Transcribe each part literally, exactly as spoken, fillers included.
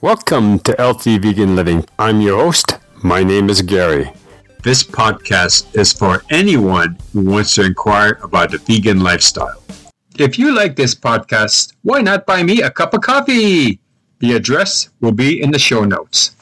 Welcome to Healthy Vegan Living. I'm your host. My name is Gary. This podcast is for anyone who wants to inquire about the vegan lifestyle. If you like this podcast, why not buy me a cup of coffee? The address will be in the show notes.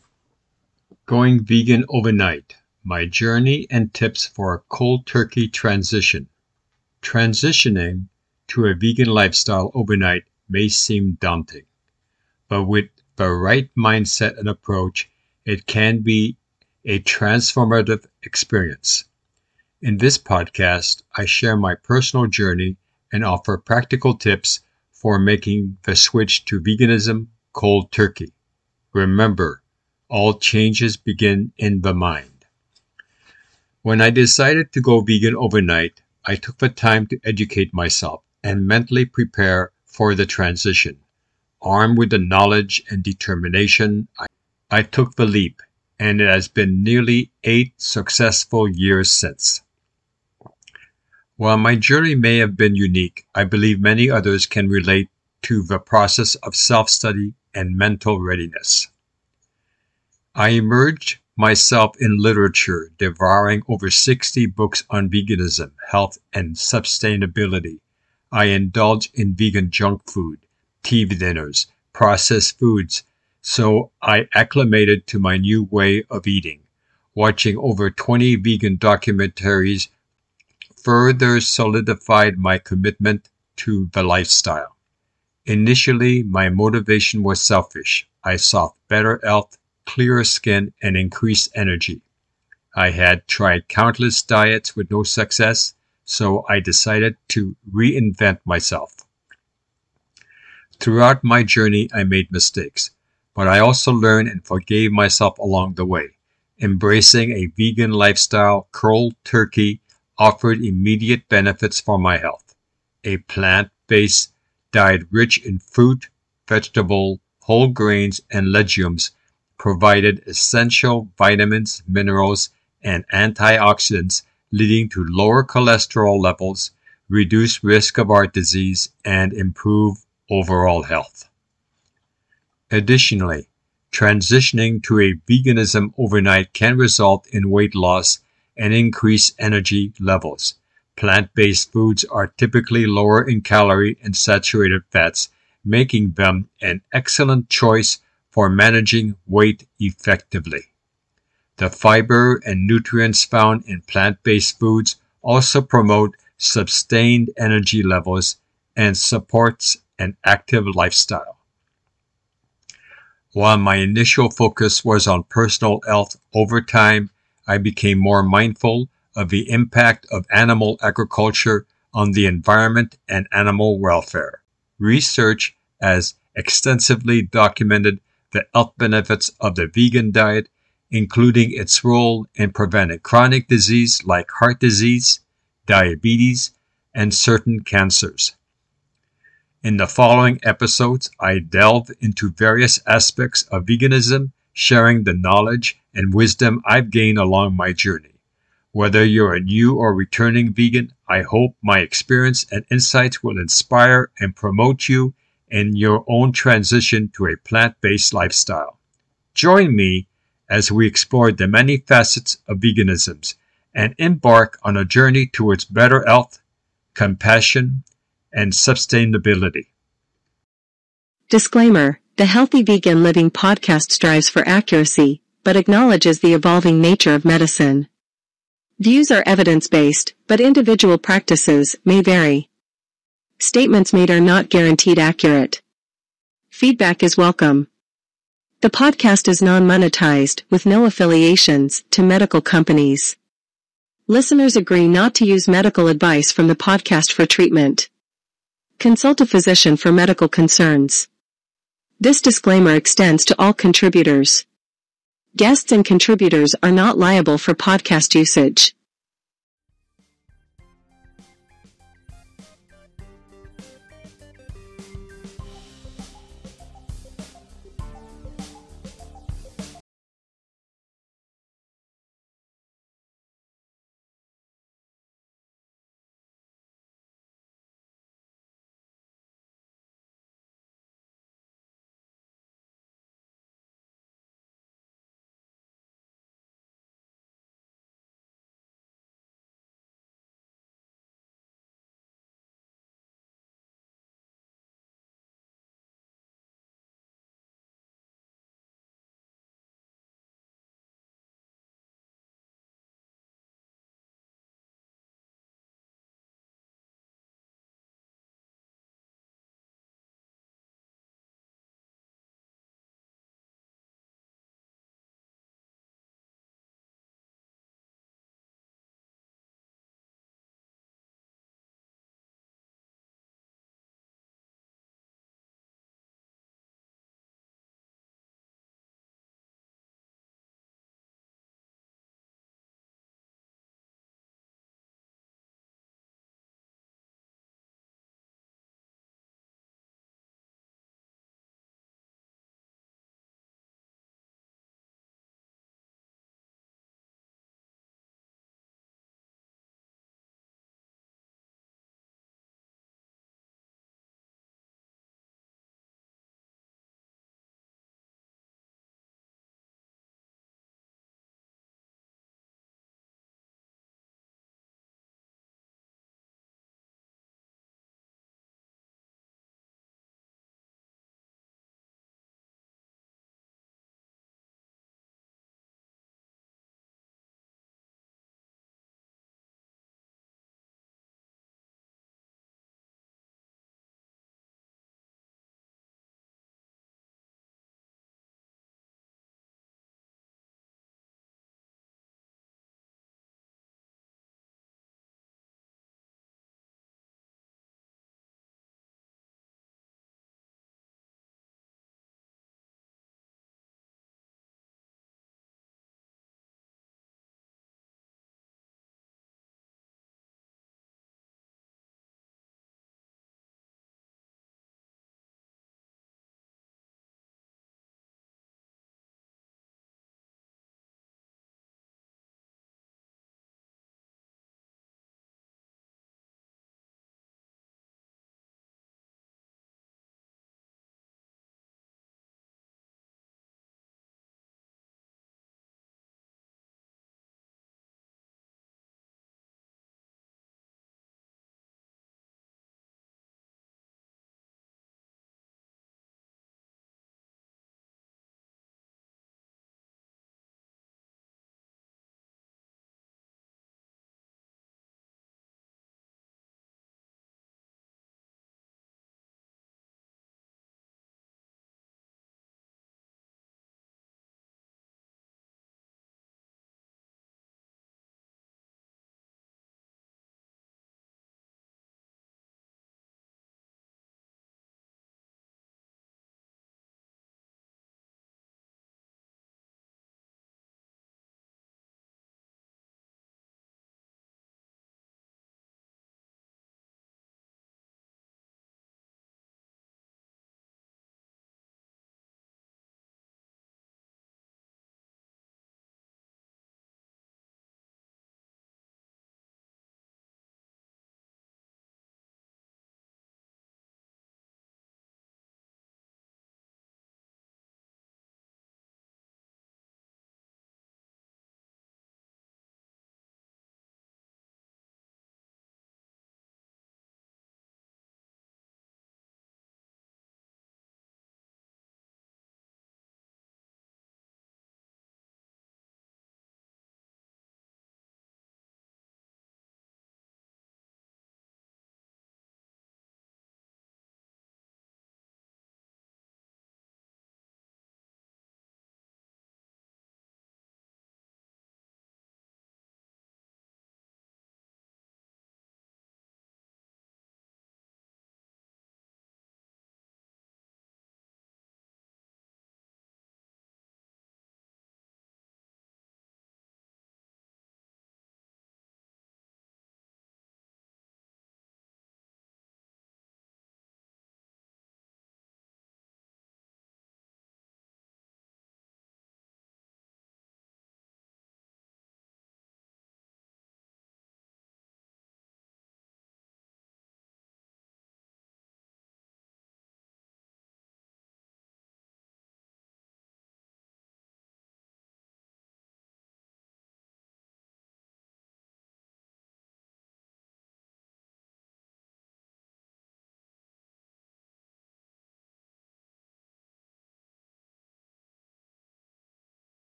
Going vegan overnight. My journey and tips for a cold turkey transition. Transitioning to a vegan lifestyle overnight may seem daunting, but with the right mindset and approach, it can be a transformative experience. In this podcast, I share my personal journey and offer practical tips for making the switch to veganism cold turkey. Remember, all changes begin in the mind. When I decided to go vegan overnight, I took the time to educate myself and mentally prepare for the transition. Armed with the knowledge and determination, I, I took the leap, and it has been nearly eight successful years since. While my journey may have been unique, I believe many others can relate to the process of self-study and mental readiness. I immersed myself in literature, devouring over sixty books on veganism, health, and sustainability. I indulged in vegan junk food, T V dinners, processed foods, so I acclimated to my new way of eating. Watching over twenty vegan documentaries further solidified my commitment to the lifestyle. Initially, my motivation was selfish. I sought better health, clearer skin, and increased energy. I had tried countless diets with no success, so I decided to reinvent myself. Throughout my journey, I made mistakes, but I also learned and forgave myself along the way. Embracing a vegan lifestyle, cold turkey offered immediate benefits for my health. A plant-based diet rich in fruit, vegetable, whole grains, and legumes provided essential vitamins, minerals, and antioxidants, leading to lower cholesterol levels, reduced risk of heart disease, and improved overall health. Additionally, transitioning to a veganism overnight can result in weight loss and increased energy levels. Plant-based foods are typically lower in calorie and saturated fats, making them an excellent choice for managing weight effectively. The fiber and nutrients found in plant-based foods also promote sustained energy levels and supports an active lifestyle. While my initial focus was on personal health, over time, I became more mindful of the impact of animal agriculture on the environment and animal welfare. Research has extensively documented the health benefits of the vegan diet, including its role in preventing chronic disease like heart disease, diabetes, and certain cancers. In the following episodes, I delve into various aspects of veganism, sharing the knowledge and wisdom I've gained along my journey. Whether you're a new or returning vegan, I hope my experience and insights will inspire and promote you in your own transition to a plant-based lifestyle. Join me as we explore the many facets of veganism and embark on a journey towards better health, compassion, and sustainability. Disclaimer: the Healthy Vegan Living podcast strives for accuracy, but acknowledges the evolving nature of medicine. Views are evidence-based, but individual practices may vary. Statements made are not guaranteed accurate. Feedback is welcome. The podcast is non-monetized, with no affiliations to medical companies. Listeners agree not to use medical advice from the podcast for treatment. Consult a physician for medical concerns. This disclaimer extends to all contributors. Guests and contributors are not liable for podcast usage.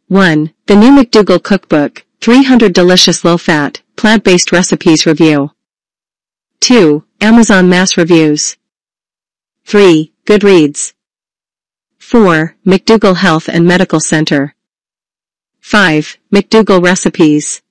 one. The New McDougall Cookbook, three hundred Delicious Low-Fat, Plant-Based Recipes Review. two. Amazon Mass Reviews. three. Goodreads. four. McDougall Health and Medical Center. five. McDougall Recipes.